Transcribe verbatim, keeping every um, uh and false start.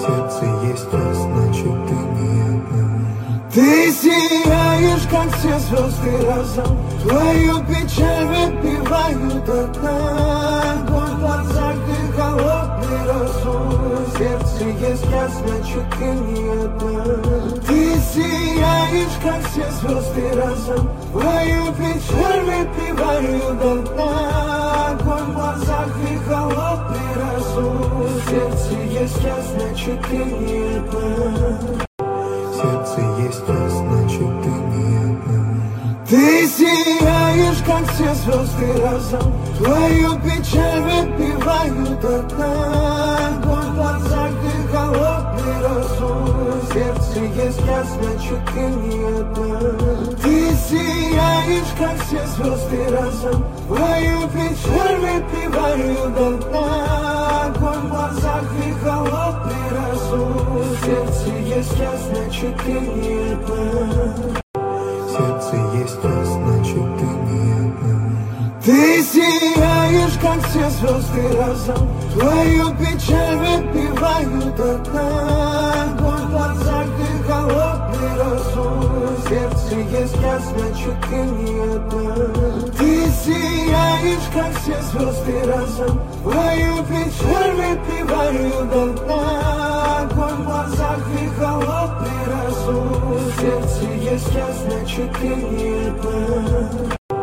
сердце есть, а значит ты не одна. Ты сияешь, как все звезды разом, твою печаль выпивают до дна. Боль в глазах, ты холодный разум, сердце есть, а значит ты не одна. Ты сияешь, как все звезды разом, твою печаль выпивают до дна. Боль в глазах, ты холодный разум, сердце есть, а значит ты не одна. Сердце есть, а значит ты не одна. Ты сияешь, как все звезды разом, твою печаль выпивают до дна. Боль в глазах, ты холодный разум, сердце есть, а значит ты не одна. Ты сияешь, как все звезды разом, твою печаль выпивают до дна. Боль в глазах, ты холодный разум, сердце есть, а значит ты не одна. Сердце есть, а значит ты не одна. Ты сияешь, как все звезды разом, твою печаль выпивают до дна. Боль в глазах, ты холодный разум, сердце есть, а значит ты не одна. Ты сияешь, как все звезды разом, твою печаль выпивают до дна. Боль в глазах, ты холодный разум, сердце есть, а значит ты не одна.